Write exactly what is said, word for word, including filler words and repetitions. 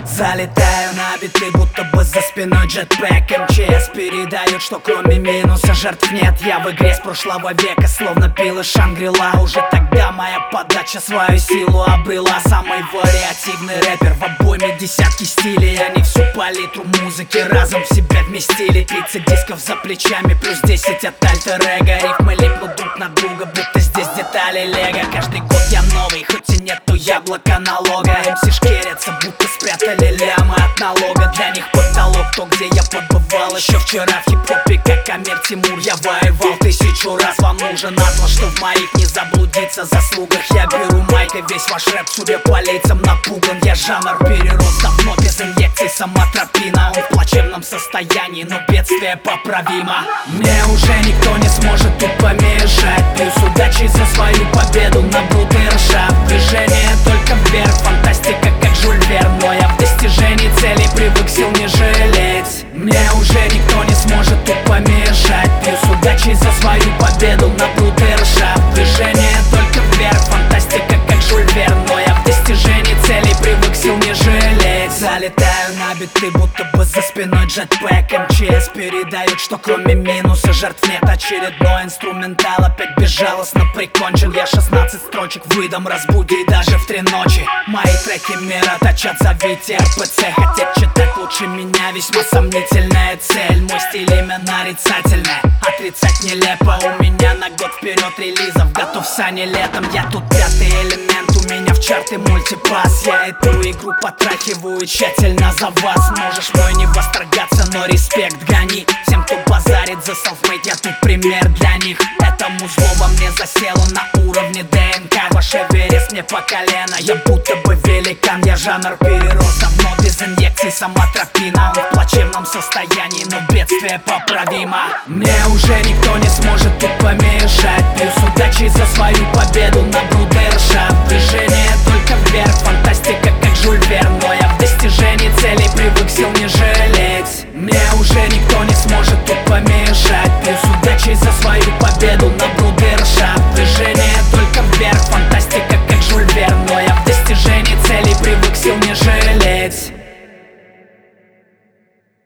Залетаю на биты, будто бы за спиной джетпэк. эм че эс передает, что кроме минуса жертв нет. Я в игре с прошлого века, словно пила Шангрила. Уже тогда моя подача свою силу обрела. Самый вариативный рэпер в обойме десятки стилей. Они всю палитру музыки разом в себя вместили. Тридцать дисков за плечами, плюс десять от альтер-эго. Рифмы липнут друг на друга, будто здесь детали лего. Каждый год я новый, хоть и нету яблока налога. эм си шкерятся, будто спрятали лямы от налога. Для них потолок, то где я побывал еще вчера. В хип-хопе, как Амир Тимур, я воевал тысячу раз. Вам нужен атлас, что в моих не заблудиться заслугах. Я беру майк и весь ваш рэп, судя по лицам, напуган. Я жанр перерос давно, без инъекций самотропина. Он в плачевном состоянии, но бедствие поправимо. Мне уже никто не сможет тут помешать. Пью с удачей за свою победу на брудершафт. Движение только вверх, фантастика как Жюль Верн. Но я в достижении целей привык сил не жалеть. Мне уже никто не сможет тут помешать. Пью с удачей за свою победу на брудершафт. Движение только вверх, фантастика как Жюль Верн. Но я в достижении целей привык сил не жалеть. Залетаю на биты, будто бы за спиной джетпэк. эм че эс передает, что кроме минуса жертв нет. Очередной инструментал опять безжалостно прикончен. Я шестнадцать строчек выдам, разбуди даже в три ночи. Мои треки мира точат завитие эр пэ цэ. Хотеть читать лучше меня весьма сомнительная цель. Мой стиль именно нарицательный, отрицать нелепо. У меня на год вперед релизов, готов сани летом. Я тут пятый элемент, у меня в чарты мультипас. Я эту игру потрахиваю тщательно за вас. Можешь мой не восторгаться, но респект гони всем, кто базарит за селфмейд, я тут пример для них. Это музло во мне засело на уровне дэ эн ка. Ваш Эверест мне по колено, я будто бы великан. Я жанр перерос давно, без инъекций самотропина. Он в плачевном состоянии, но бедствие поправимо. Мне уже никто не сможет тут помешать. Пью с удачей за свою победу на брудершафт. Движение только вверх, фантастика как Жюль Верн. Но я в достижении целей привык сил не жалеть. Мне